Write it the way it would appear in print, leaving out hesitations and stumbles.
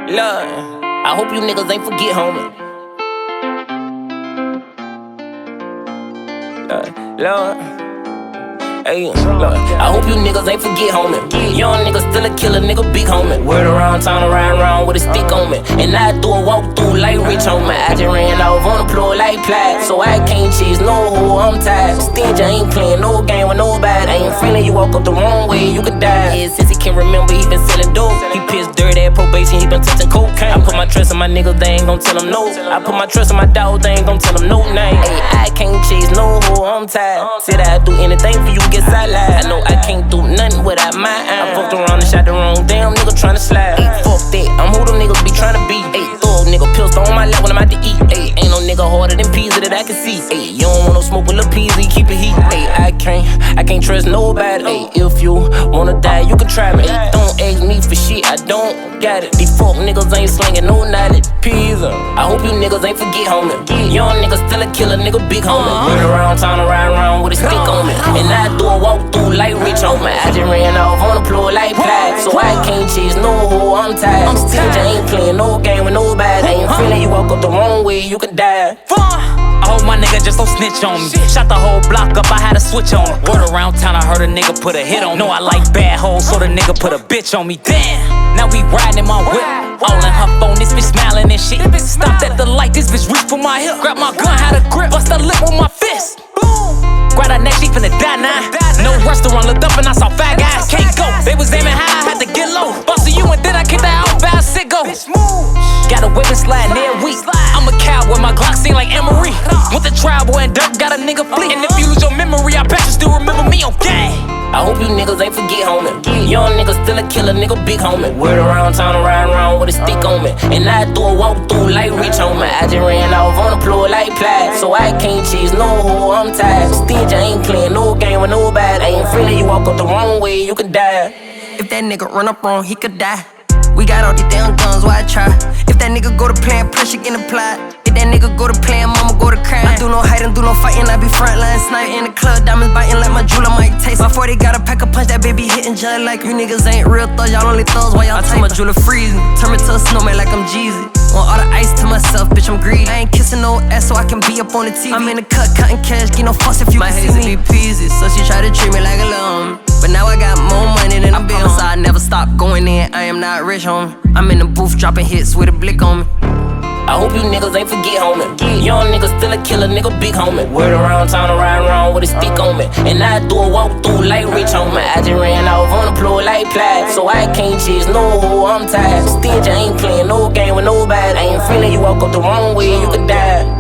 Lord, I hope you niggas ain't forget, homie. Lord, hey, Lord, I hope you niggas ain't forget, homie. Young nigga still a killer, nigga, big homie. Word around town, riding around with a stick on me. And I do a walk through like rich homie. I just ran off on the floor like Plaid. So I can't chase no hoe, I'm tired. Stingy, I ain't playing no game with nobody. I ain't feeling you walk up the wrong way, you could die. Yeah, since he can remember, he been selling dope. He pissed dirt at probation, he been touching cocaine. I put my trust in my niggas, they ain't gon' tell him no. I put my trust in my dog, they ain't gon' tell him no name. Ay, I can't chase no hoe, I'm tired. Said I'd do anything for you, get sidelined. I know I can't do nothing without my eye. I fucked around and shot the wrong damn nigga tryna slide. Ay, fuck that, I'm who them niggas be tryna be. Ay, throw a nigga pistol on my lap when I'm out to eat. Ay, ain't no nigga harder than Peasy that I can see. Ay, you don't want no smoke with Lil Peasy, keep it heat. Ay, I can't trust nobody. Ay, if you wanna die, you can try me. Ay, don't ask me for shit, I don't got it. These fuck niggas ain't slinging no knotted Peasy. I hope you niggas ain't forget, homie. Young nigga still a killer, nigga, big homie. Run around town and ride around with a stick on me. And I do a walk through like rich homie. I just ran off on the floor like Plaid. So I can't chase no hoe, I'm tired. I'm stingy, I ain't playing no game with nobody. I ain't feeling you walk up the wrong way, you could die. I hope my nigga just don't snitch on me. Shot the whole block up, I had a switch on him. Word around town, I heard a nigga put a hit on me. Know I like bad hoes, so the nigga put a bitch on me. Damn, now we riding in my whip. All in her phone, this bitch smiling and shit. Stopped at the light, this bitch reached for my hip. Grab my gun, had a grip, bust a lip with my fist. Boom, grab her neck, she finna die now. No restaurant, looked up and I saw fat guys. Can't go, they was aiming high, I had to get low. Bustin' you and then I kicked that out by a sicko. Got a whip and slide near week. I'm a cowboy, my Glock seem like Emery. Went to trial, boy, and Dirk got a nigga fleet. And if you lose your memory, I bet you still remember me on gang. I hope you niggas ain't forget, homie. Young nigga still a killer, nigga, big homie. Word around town and ride around with a stick on me. And I do a walk through like rich homie. I just ran off on the floor like Plaid. So I can't chase no hoe, I'm tired. Stingy, I ain't playing no game with nobody. I ain't feeling you walk up the wrong way, you could die. If that nigga run up wrong, he could die. We got all these damn guns, why I try? If that nigga go to playin', pressure get applied. If that nigga go to playin', mama go to crying. I do no hiding, do no fighting, I be frontline sniping. In the club, diamonds biting like my jeweler Mike Tyson. My 40 got a pack a punch, that baby hitting just like you niggas ain't real thugs, y'all only thugs while y'all type. I told my jeweler freezing, turn me to a snowman like I'm Jeezy. Want all the ice to myself, bitch, I'm greedy. I ain't kissing no ass so I can be up on the TV. I'm in the cut, cutting cash, get no fuss if you can see me. My be peasy, so she try to treat me like a little but now I got more money than a bill. I promise I never stop going in, I am not rich, homie. I'm in the booth dropping hits with a blick on me. I hope you niggas ain't forget, homie. Young nigga still a killer, nigga, big homie. Word around town and ride around with a stick on me. And I do a walk through like rich homie. I just ran off on the floor like Plaid. So I can't chase no hoe, I'm tired. Stingy, I ain't playing no game with nobody. I ain't feeling you walk up the wrong way, you could die.